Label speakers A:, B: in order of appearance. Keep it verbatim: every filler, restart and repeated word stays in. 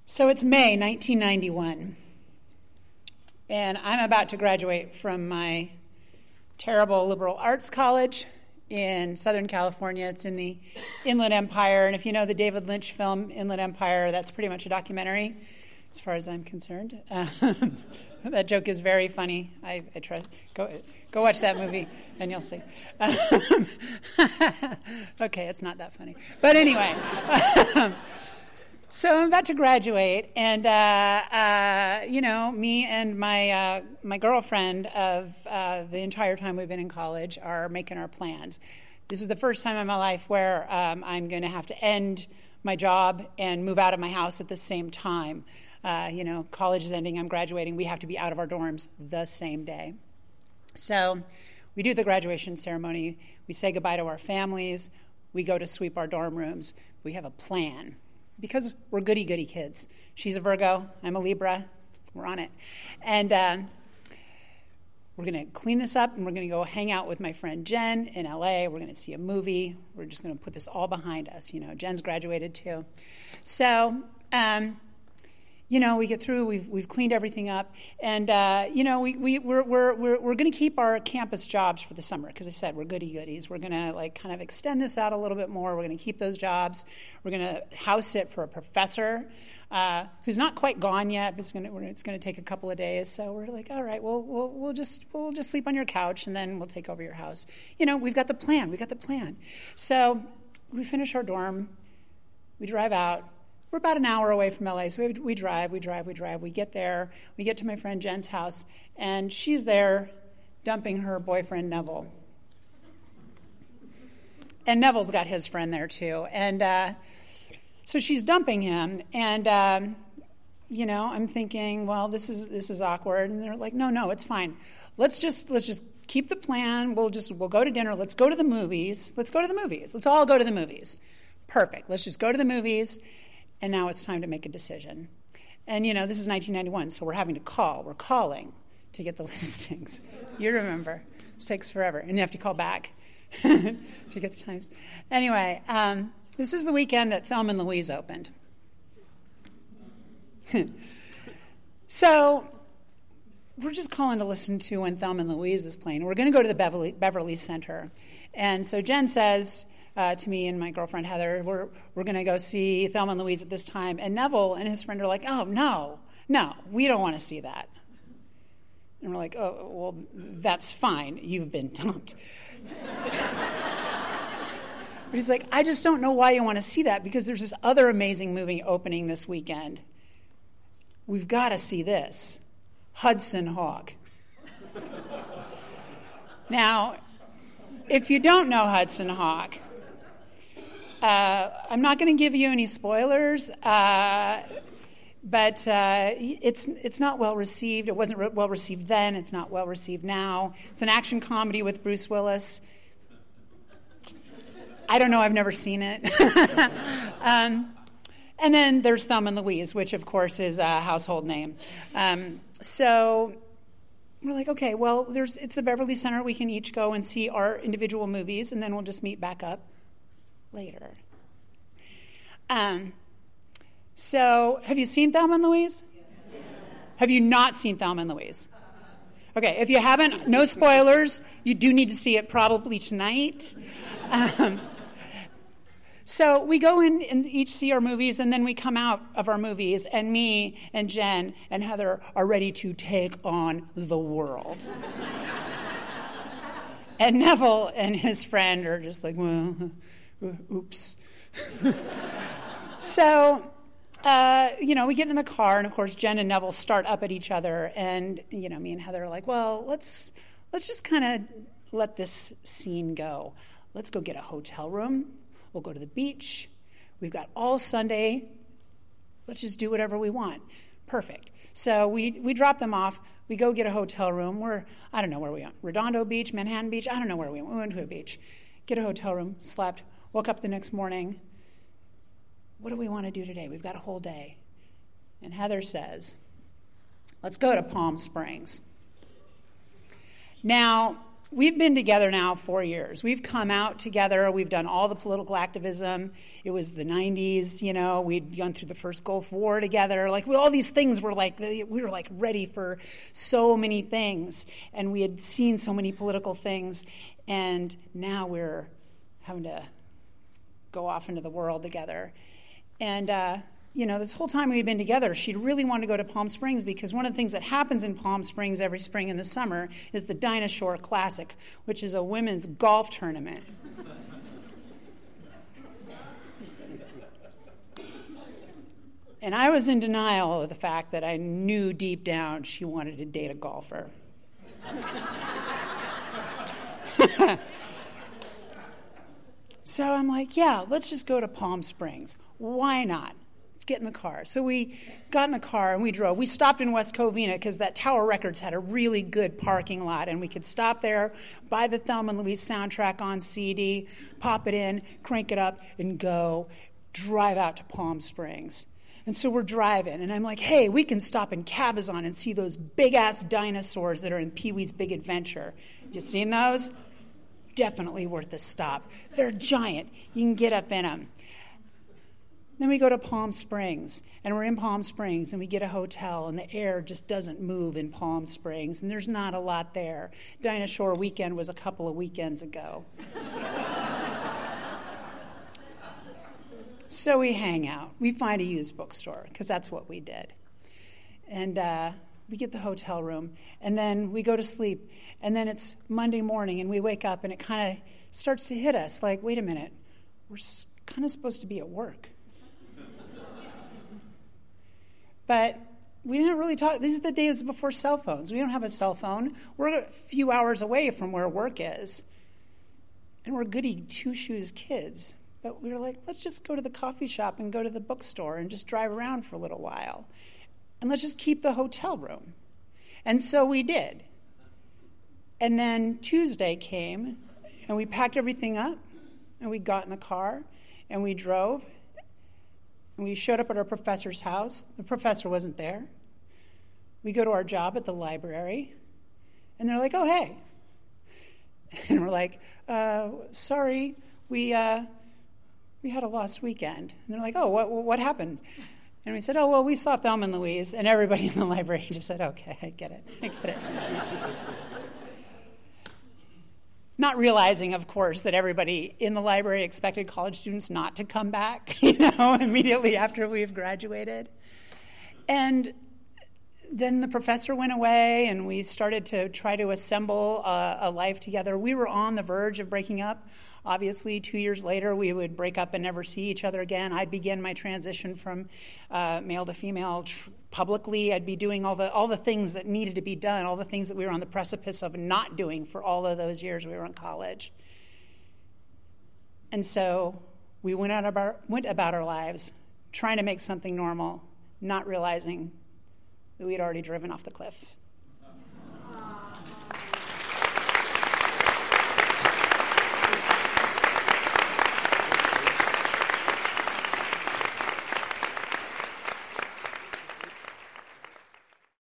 A: So it's May nineteen ninety-one, and I'm about to graduate from my terrible liberal arts college in Southern California. It's in the Inland Empire, and if you know the David Lynch film Inland Empire, that's pretty much a documentary, as far as I'm concerned. Uh, that joke is very funny. I, I try go go watch that movie, and you'll see. Um, okay, it's not that funny, but anyway. So I'm about to graduate, and uh, uh, you know, me and my uh, my girlfriend of uh, the entire time we've been in college are making our plans. This is the first time in my life where um, I'm going to have to end my job and move out of my house at the same time. Uh, you know, college is ending, I'm graduating. We have to be out of our dorms the same day. So we do the graduation ceremony. We say goodbye to our families. We go to sweep our dorm rooms. We have a plan. Because we're goody-goody kids. She's a Virgo, I'm a Libra, we're on it. And uh, we're going to clean this up, and we're going to go hang out with my friend Jen in L A. We're going to see a movie. We're just going to put this all behind us. You know, Jen's graduated too. So, um, you know, we get through, we've we've cleaned everything up, and, uh, you know, we, we, we're, we're, we're, we're going to keep our campus jobs for the summer, because I said we're goody-goodies. We're going to, like, kind of extend this out a little bit more. We're going to keep those jobs. We're going to house sit for a professor uh, who's not quite gone yet, but it's going to it's going to take a couple of days. So we're like, all right, we'll, we'll, we'll, just, we'll just sleep on your couch, and then we'll take over your house. You know, we've got the plan. We've got the plan. So we finish our dorm. We drive out. We're about an hour away from L A, so we, we drive, we drive, we drive. We get there, we get to my friend Jen's house, and she's there dumping her boyfriend, Neville. And Neville's got his friend there, too. And uh, so she's dumping him, and, um, you know, I'm thinking, well, this is this is awkward. And they're like, no, no, it's fine. Let's just let's just keep the plan. We'll just, we'll go to dinner. Let's go to the movies. Let's go to the movies. Let's all go to the movies. Perfect. Let's just go to the movies. And now it's time to make a decision. And, you know, this is nineteen ninety-one, so we're having to call. We're calling to get the listings. You remember. This takes forever. And you have to call back to get the times. Anyway, um, this is the weekend that Thelma and Louise opened. So we're just calling to listen to when Thelma and Louise is playing. We're going to go to the Beverly, Beverly Center. And so Jen says... Uh, to me and my girlfriend Heather, we're we're going to go see Thelma and Louise at this time. And Neville and his friend are like, oh, no, no, we don't want to see that. And we're like, oh, well, that's fine. You've been dumped. But he's like, I just don't know why you want to see that, because there's this other amazing movie opening this weekend. We've got to see this, Hudson Hawk. Now, if you don't know Hudson Hawk, Uh, I'm not going to give you any spoilers, uh, but uh, it's it's not well received. It wasn't re- well received then. It's not well received now. It's an action comedy with Bruce Willis. I don't know. I've never seen it. um, and then there's Thelma and Louise, which, of course, is a household name. Um, so we're like, okay, well, there's it's the Beverly Center. We can each go and see our individual movies, and then we'll just meet back up later. Um, so, have you seen Thelma and Louise? Yes. Have you not seen Thelma and Louise? Okay, if you haven't, no spoilers. You do need to see it probably tonight. Um, so we go in and each see our movies, and then we come out of our movies, and me and Jen and Heather are ready to take on the world. And Neville and his friend are just like, well... Oops. So, uh, you know, we get in the car, and of course, Jen and Neville start up at each other, and you know, me and Heather are like, "Well, let's let's just kind of let this scene go. Let's go get a hotel room. We'll go to the beach. We've got all Sunday. Let's just do whatever we want." Perfect. So we we drop them off. We go get a hotel room. We're I don't know where we went. Redondo Beach, Manhattan Beach. I don't know where we went. We went to a beach. Get a hotel room. Slept. Woke up the next morning. What do we want to do today? We've got a whole day. And Heather says, let's go to Palm Springs. Now, we've been together now four years. We've come out together. We've done all the political activism. It was the nineties, you know. We'd gone through the first Gulf War together. Like, we, all these things were like, we were like ready for so many things. And we had seen so many political things. And now we're having to go off into the world together. And, uh, you know, this whole time we've been together, she'd really want to go to Palm Springs because one of the things that happens in Palm Springs every spring in the summer is the Dinah Shore Classic, which is a women's golf tournament. And I was in denial of the fact that I knew deep down she wanted to date a golfer. So I'm like, yeah, let's just go to Palm Springs. Why not? Let's get in the car. So we got in the car and we drove. We stopped in West Covina because that Tower Records had a really good parking lot, and we could stop there, buy the Thelma and Louise soundtrack on C D, pop it in, crank it up, and go drive out to Palm Springs. And so we're driving, and I'm like, hey, we can stop in Cabazon and see those big-ass dinosaurs that are in Pee-wee's Big Adventure. You seen those? Definitely worth a stop. They're giant. You can get up in them. Then we go to Palm Springs, and we're in Palm Springs, and we get a hotel, and the air just doesn't move in Palm Springs, and there's not a lot there. Dinah Shore weekend was a couple of weekends ago. So we hang out. We find a used bookstore, because that's what we did. And uh, we get the hotel room, and then we go to sleep, and then it's Monday morning, and we wake up, and it kind of starts to hit us, like, wait a minute, we're kind of supposed to be at work. But we didn't really talk. These are the days before cell phones. We don't have a cell phone. We're a few hours away from where work is. And we're goody two-shoes kids. But we were like, let's just go to the coffee shop and go to the bookstore and just drive around for a little while. And let's just keep the hotel room. And so we did. And then Tuesday came, and we packed everything up, and we got in the car, and we drove. And we showed up at our professor's house. The professor wasn't there. We go to our job at the library, and they're like, oh, hey. And we're like, uh, sorry, we uh, we had a lost weekend. And they're like, oh, what what happened? And we said, oh, well, we saw Thelma and Louise. And everybody in the library just said, okay, I get it, I get it. Not realizing, of course, that everybody in the library expected college students not to come back, you know, immediately after we've graduated. And then the professor went away, and we started to try to assemble a, a life together. We were on the verge of breaking up. Obviously, two years later, we would break up and never see each other again. I'd begin my transition from uh, male to female tr- publicly. I'd be doing all the all the things that needed to be done, all the things that we were on the precipice of not doing for all of those years we were in college. And so we went out of our, went about our lives trying to make something normal, not realizing that we had already driven off the cliff.